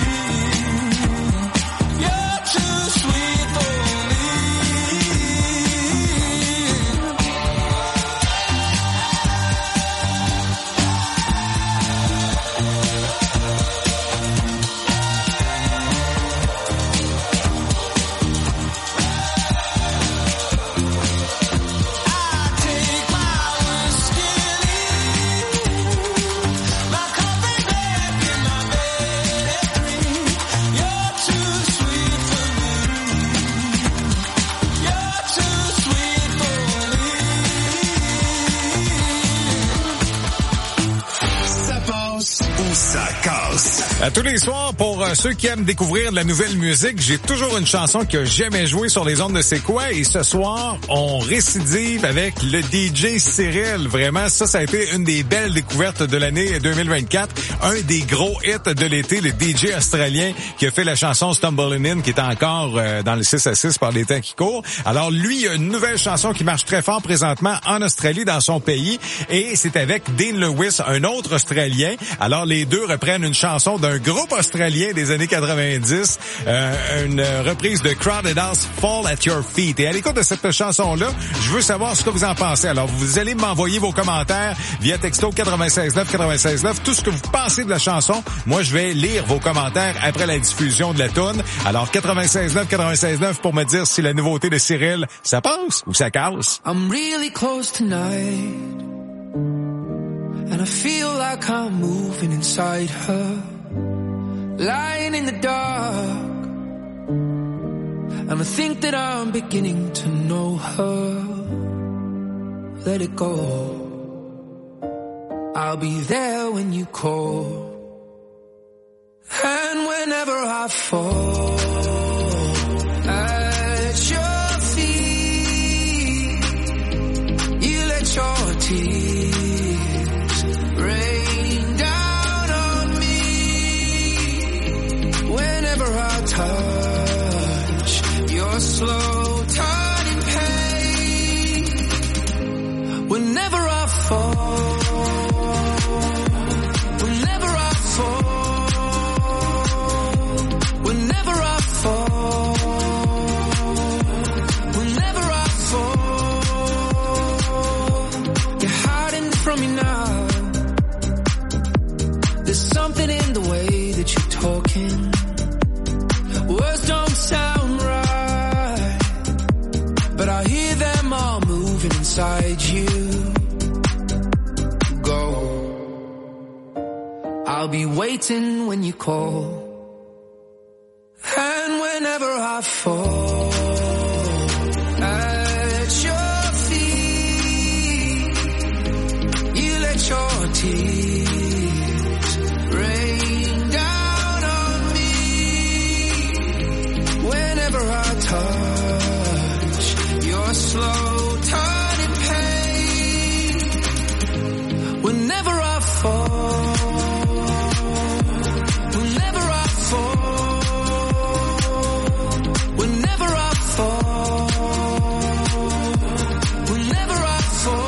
You're too sweet for me. I take my whiskey neat, my coffee black and my bed at 3. You're too sweet for me. You're too sweet for me. Ça passe ou ça casse. À tous les soirs, pour ceux qui aiment découvrir de la nouvelle musique, j'ai toujours une chanson qui a jamais joué sur les ondes de C'est quoi? Et ce soir, on récidive avec le DJ Cyril. Vraiment, ça a été une des belles découvertes de l'année 2024. Un des gros hits de l'été, le DJ australien qui a fait la chanson Stumbling In, qui est encore dans le 6-6 par les temps qui courent. Alors lui, il y a une nouvelle chanson qui marche très fort présentement en Australie, dans son pays. Et c'est avec Dean Lewis, un autre Australien. Alors les deux reprennent une chanson d'un groupe australien des années 90, une reprise de Crowded House, Fall at Your Feet. Et à l'écoute de cette chanson-là, je veux savoir ce que vous en pensez. Alors, vous allez m'envoyer vos commentaires via texto 96.9, tout ce que vous pensez de la chanson. Moi, je vais lire vos commentaires après la diffusion de la toune. Alors, 96.9 pour me dire si la nouveauté de Cyril, ça passe ou ça casse. I'm really close tonight, and I feel like I'm moving inside her, lying in the dark, and I think that I'm beginning to know her. Let it go, I'll be there when you call, and whenever I fall at your feet, you let your tears rain down on me. Whenever I touch your slow turning pain, whenever I fall, whenever I fall, whenever I fall, whenever I fall, you're hiding from me now. There's something in the way that you're talking. Words don't sound right, but I hear them all moving inside you. Go, I'll be waiting when you call, and whenever I fall at your feet, you let your tears rain down on me. Whenever I touch your slow turning pain, whenever I fall, whenever I fall, whenever I fall, whenever I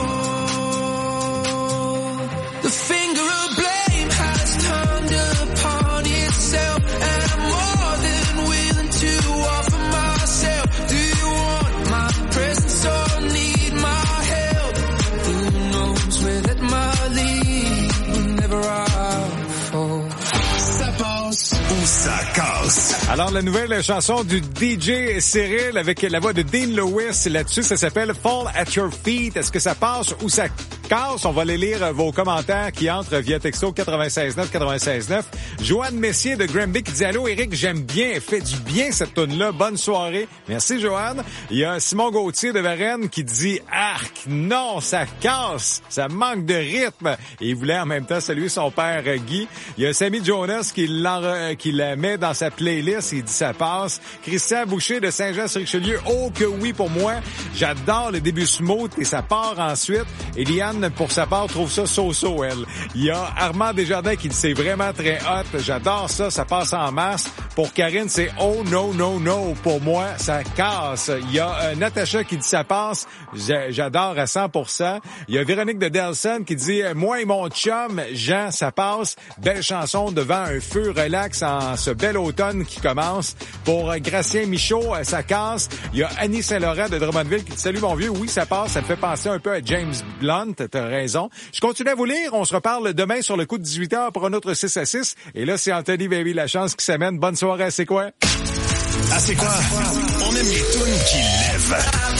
fall, the finger of blame has turned upon itself, and I'm more than willing to offer myself. Do you want my presence or need my help? Who knows where that might lead whenever I fall. Ça passe ou ça casse. Alors, la nouvelle chanson du DJ Cyril avec la voix de Dean Lewis là-dessus, ça s'appelle Fall at Your Feet. Est-ce que ça passe ou ça casse. On va aller lire vos commentaires qui entrent via texto 96.9. Joanne Messier de Granby qui dit « Allô, Éric, j'aime bien, fait du bien cette toune-là. Bonne soirée. » Merci, Joanne. Il y a Simon Gauthier de Varennes qui dit « Arc, non, ça casse. Ça manque de rythme. » Et il voulait en même temps saluer son père Guy. Il y a Sammy Jonas qui la met dans sa playlist. Il dit « Ça passe. » Christian Boucher de Saint-Jean-sur-Richelieu. Oh que oui pour moi. J'adore le début smooth et ça part ensuite. Eliane, pour sa part, trouve ça so-so, elle. Il y a Armand Desjardins qui dit c'est vraiment très hot. J'adore ça, ça passe en masse. Pour Karine, c'est oh no, no, no. Pour moi, ça casse. Il y a Natacha qui dit ça passe. J'adore à 100%. Il y a Véronique de Delson qui dit moi et mon chum, Jean, ça passe. Belle chanson devant un feu relax en ce bel automne qui commence. Pour Gracien Michaud, ça casse. Il y a Annie Saint-Laurent de Drummondville qui dit salut mon vieux, oui ça passe, ça me fait penser un peu à James Blunt, t'as raison. Je continue à vous lire, on se reparle demain sur le coup de 18h pour un autre 6 à 6. Et là c'est Anthony Baby Lachance qui s'amène. Bonne soirée à C'est quoi? À C'est quoi? On aime les tunes qui lèvent.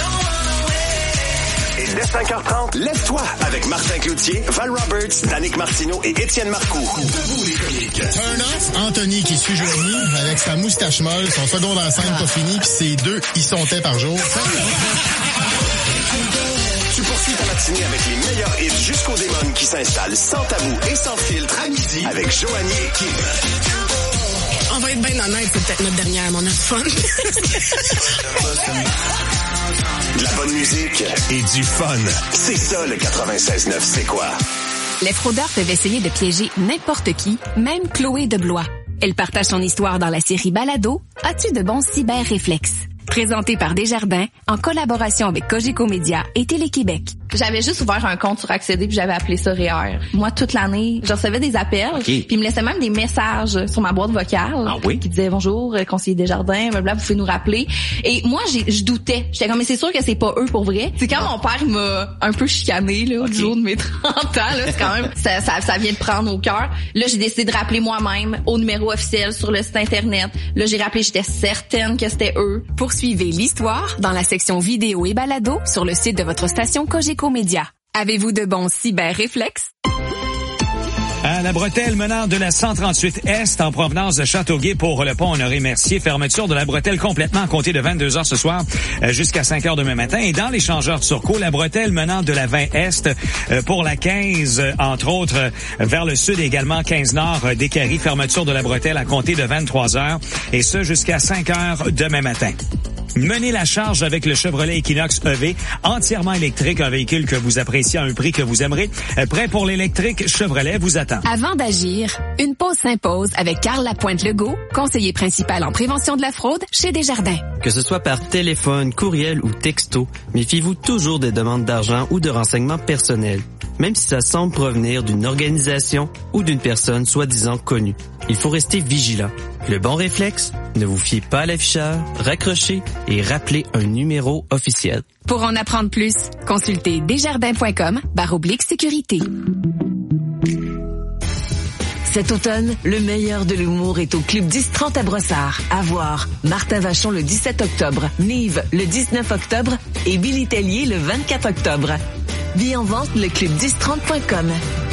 Et dès 5h30, lève-toi avec Martin Cloutier, Val Roberts, Danick Martineau et Étienne Marcoux. Debout les comiques. Turn off, Anthony qui suit Joanie avec sa moustache molle, son secondaire 5 pas fini, puis ses 2 ils sont par jour. Tu poursuis ta matinée avec les meilleurs hits jusqu'au démon qui s'installe sans tabou et sans filtre à midi avec Joanie et Kim. On va être bien honnête, c'est peut-être notre dernière, mais on a du fun. De la bonne musique et du fun. C'est ça le 96.9, c'est quoi? Les fraudeurs peuvent essayer de piéger n'importe qui, même Chloé de Blois. Elle partage son histoire dans la série Balado. As-tu de bons cyber-réflexes? Présenté par Desjardins, en collaboration avec Cogeco Média et Télé-Québec. J'avais juste ouvert un compte sur Accéder puis j'avais appelé ça REER. Moi, toute l'année, je recevais des appels, puis ils me laissaient même des messages sur ma boîte vocale qui disaient « Bonjour, conseiller Desjardins, blablabla, vous pouvez nous rappeler. » Et moi, je doutais. J'étais comme « Mais c'est sûr que c'est pas eux pour vrai. » C'est quand mon père m'a un peu chicané là, du jour de mes 30 ans. Là, c'est quand même ça vient de prendre au cœur. Là, j'ai décidé de rappeler moi-même au numéro officiel sur le site Internet. Là, j'ai rappelé, j'étais certaine que c'était eux. Poursuivez l'histoire dans la section vidéo et balado sur le site de votre station Cogeco Média. Avez-vous de bons cyber-réflexes? À la bretelle menant de la 138 Est en provenance de Châteauguay pour le pont Honoré-Mercier. Fermeture de la bretelle complètement à compter de 22h ce soir jusqu'à 5h demain matin. Et dans l'échangeur Turcot, la bretelle menant de la 20 Est pour la 15, entre autres, vers le sud et également 15 Nord d'Écarie. Fermeture de la bretelle à compter de 23h et ce jusqu'à 5h demain matin. Menez la charge avec le Chevrolet Equinox EV, entièrement électrique, un véhicule que vous appréciez à un prix que vous aimerez. Prêt pour l'électrique, Chevrolet vous attend. Avant d'agir, une pause s'impose avec Carl Lapointe-Legault, conseiller principal en prévention de la fraude chez Desjardins. Que ce soit par téléphone, courriel ou texto, méfiez-vous toujours des demandes d'argent ou de renseignements personnels, même si ça semble provenir d'une organisation ou d'une personne soi-disant connue. Il faut rester vigilant. Le bon réflexe, ne vous fiez pas à l'afficheur, raccrochez et rappelez un numéro officiel. Pour en apprendre plus, consultez desjardins.com/sécurité. Cet automne, le meilleur de l'humour est au Club 10-30 à Brossard. À voir, Martin Vachon le 17 octobre, Nive le 19 octobre et Billy Tellier le 24 octobre. Billets en vente, le club1030.com.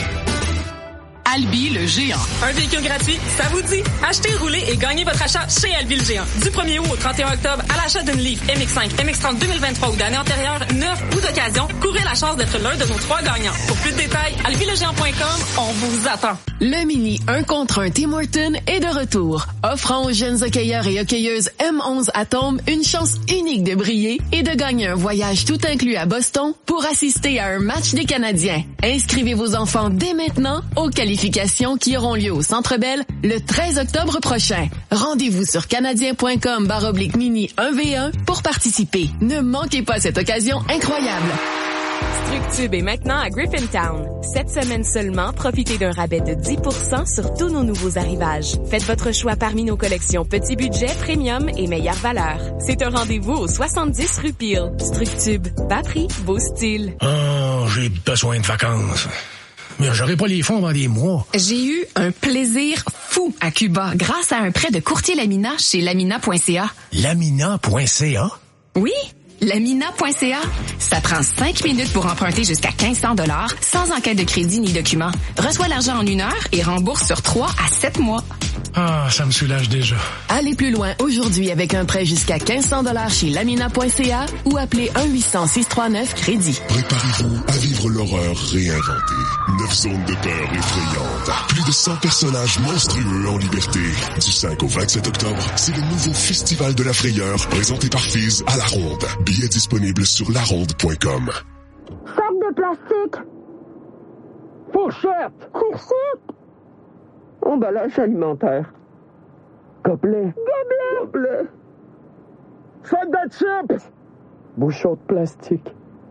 Albi le géant. Un véhicule gratuit, ça vous dit? Achetez, roulez et gagnez votre achat chez Albi le géant. Du 1er août au 31 octobre, à l'achat d'une Leaf MX5, MX30 2023 ou d'année antérieure, neuf ou d'occasion, courez la chance d'être l'un de nos 3 gagnants. Pour plus de détails, albilegéant.com, on vous attend. Le mini 1 contre 1 Tim Hortons est de retour, offrant aux jeunes hockeyeurs et hockeyeuses M11 Atomes une chance unique de briller et de gagner un voyage tout inclus à Boston pour assister à un match des Canadiens. Inscrivez vos enfants dès maintenant aux qualifications qui auront lieu au Centre Bell le 13 octobre prochain. Rendez-vous sur canadien.com/mini 1v1 pour participer. Ne manquez pas cette occasion incroyable. Structube est maintenant à Griffintown. Cette semaine seulement, profitez d'un rabais de 10% sur tous nos nouveaux arrivages. Faites votre choix parmi nos collections petit budget, premium et meilleure valeur. C'est un rendez-vous au 70 rue Peel. Structube, bas prix, beau style. Oh, j'ai besoin de vacances. Mais j'aurai pas les fonds avant des mois. J'ai eu un plaisir fou à Cuba grâce à un prêt de courtier Lamina chez lamina.ca. Lamina.ca? Oui. Lamina.ca, ça prend 5 minutes pour emprunter jusqu'à 1500 $ sans enquête de crédit ni document. Reçois l'argent en 1 heure et rembourse sur 3 à 7 mois. Ah, ça me soulage déjà. Allez plus loin aujourd'hui avec un prêt jusqu'à 1500 $ chez Lamina.ca ou appelez 1-800-639-crédit. Préparez-vous à vivre l'horreur réinventée. 9 zones de peur effrayantes. Plus de 100 personnages monstrueux en liberté. Du 5 au 27 octobre, c'est le nouveau Festival de la frayeur présenté par Fizz à La Ronde. Billets disponibles sur laronde.com. Sac de plastique. Fourchette. Fourchette. Emballage alimentaire. Gobelet. Gobelet. Sac de chips. Bouchon de plastique.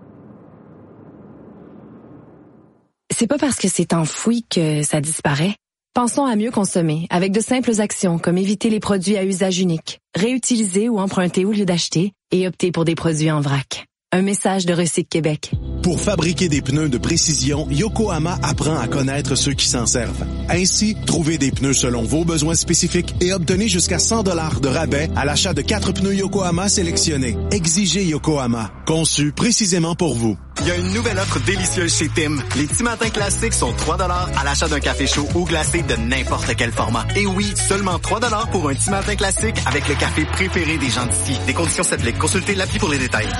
C'est pas parce que c'est enfoui que ça disparaît. Pensons à mieux consommer avec de simples actions comme éviter les produits à usage unique, réutiliser ou emprunter au lieu d'acheter et opter pour des produits en vrac. Un message de Recyc Québec. Pour fabriquer des pneus de précision, Yokohama apprend à connaître ceux qui s'en servent. Ainsi, trouvez des pneus selon vos besoins spécifiques et obtenez jusqu'à 100 $ de rabais à l'achat de 4 pneus Yokohama sélectionnés. Exigez Yokohama, conçu précisément pour vous. Il y a une nouvelle offre délicieuse chez Tim. Les petits matins classiques sont 3 $ à l'achat d'un café chaud ou glacé de n'importe quel format. Et oui, seulement 3 $ pour un petit matin classique avec le café préféré des gens d'ici. Les conditions s'appliquent. Consultez l'appli pour les détails.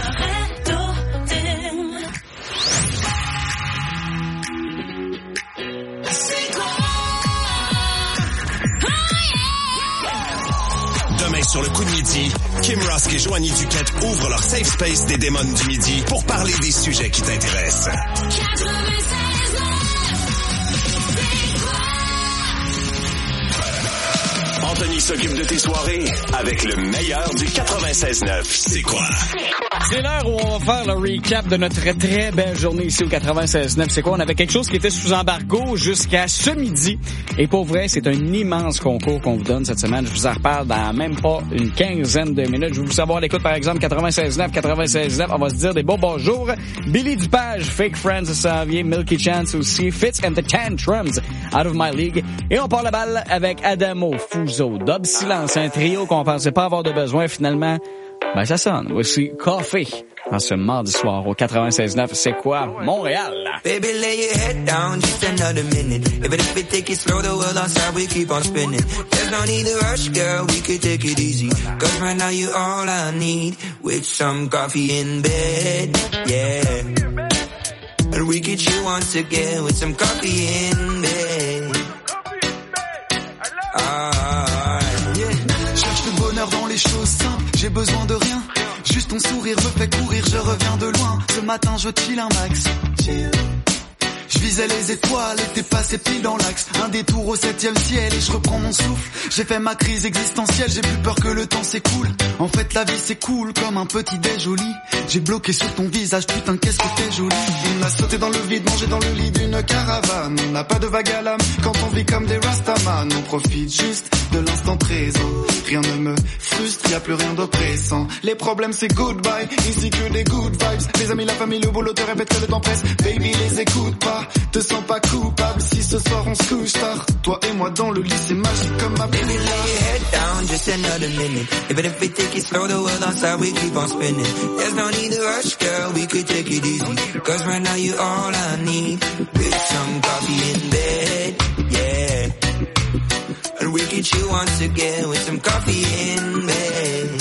Demain sur le coup de midi, Kim Rusk et Joanie Duquette ouvrent leur safe space des démons du midi pour parler des sujets qui t'intéressent. Anthony s'occupe de tes soirées avec le meilleur du 96.9. C'est quoi? C'est l'heure où on va faire le recap de notre très belle journée ici au 96.9. C'est quoi? On avait quelque chose qui était sous embargo jusqu'à ce midi. Et pour vrai, c'est un immense concours qu'on vous donne cette semaine. Je vous en reparle dans même pas une quinzaine de minutes. Je veux vous savoir l'écoute, par exemple, 96.9. On va se dire des beaux bonjours. Billy Dupage, Fake Friends, ça vient. Milky Chance aussi. Fitz and the Tantrums, Out of My League. Et on part la balle avec Adamo, Fuso, Dub Silence, un trio qu'on pensait pas avoir de besoin. Finalement, ben ça sonne. Voici Coffee en ce mardi soir au 96.9. C'est quoi? Montréal. Baby, lay your head down just another minute. Even if we take it slow, the world outside we keep on spinning. There's no need to rush, girl, we could take it easy. Cause right now you all I need. With some coffee in bed, yeah. And we could chill once again with some coffee in bed. Cherche le bonheur dans les choses simples, j'ai besoin de rien. Juste ton sourire me fait courir, je reviens de loin. Ce matin je chill un max. Je visais les étoiles et t'es passé pile dans l'axe. Un détour au 7e ciel et je reprends mon souffle. J'ai fait ma crise existentielle, j'ai plus peur que le temps s'écoule. En fait la vie c'est cool comme un petit déj au lit. J'ai bloqué sur ton visage, putain qu'est-ce que t'es jolie. On a sauté dans le vide, mangé dans le lit d'une caravane. On n'a pas de vague à l'âme quand on vit comme des rastaman. On profite juste de l'instant présent. Rien ne me frustre, y a plus rien d'oppressant. Les problèmes c'est goodbye, ici que des good vibes. Les amis, la famille, le boulot te répète que le temps presse. Baby les écoute pas, te sens pas coupable si ce soir on se couche tard. Toi et moi dans le lit c'est magique comme ma baby. Lay your head down just another minute. Even if we take it slow, the world outside we keep on spinning. There's no need to rush, girl, we could take it easy. Cause right now you all I need. With some coffee in bed, yeah. And we could chill once again with some coffee in bed.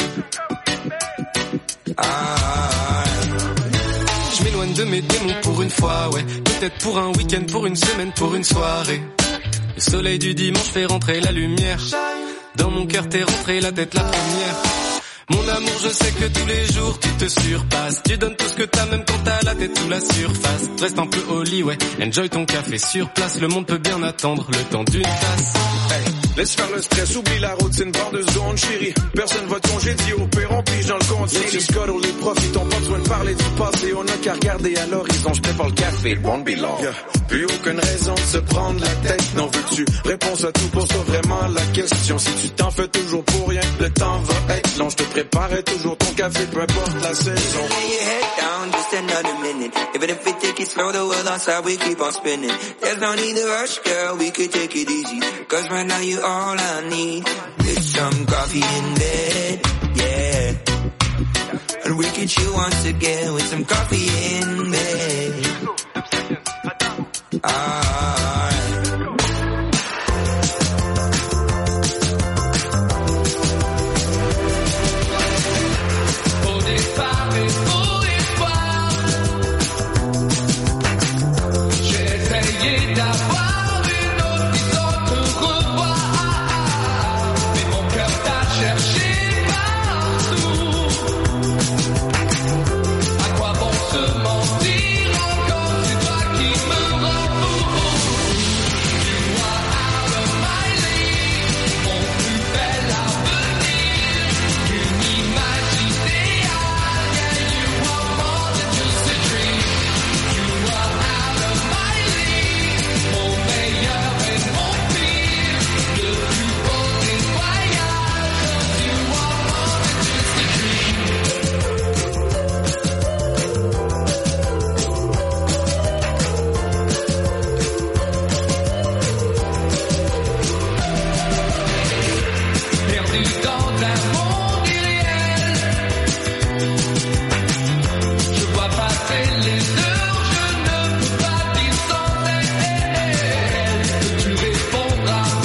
Je m'éloigne de mes démons pour une fois, ouais. Peut-être pour un week-end, pour une semaine, pour une soirée. Le soleil du dimanche fait rentrer la lumière. Dans mon cœur t'es rentré la tête la première. Mon amour, je sais que tous les jours tu te surpasses. Tu donnes tout ce que t'as même quand t'as la tête sous la surface. Reste un peu au lit, ouais. Enjoy ton café sur place. Le monde peut bien attendre le temps d'une tasse. Hey. Laisse faire le stress, oublie la routine, barre de zone, chérie. Personne va ton dit au père, on pige dans le compte. Les scores ou les profits, on pas besoin de parler du passé. On a qu'à regarder à l'horizon, je prépare le café, it won't be long. Plus aucune raison de se prendre la tête. Non, veux-tu réponse à tout, pose-toi vraiment la question. Si tu t'en fais toujours pour rien, le temps va être long. Je te préparerai toujours ton café, peu importe la saison. Lay your head down just another minute. Even if we take it slow, the world outside we keep on spinning. There's no need to rush, girl, we could take it easy. Cause right now you all I need. With some coffee in bed, yeah. And we could chill once again with some coffee in bed.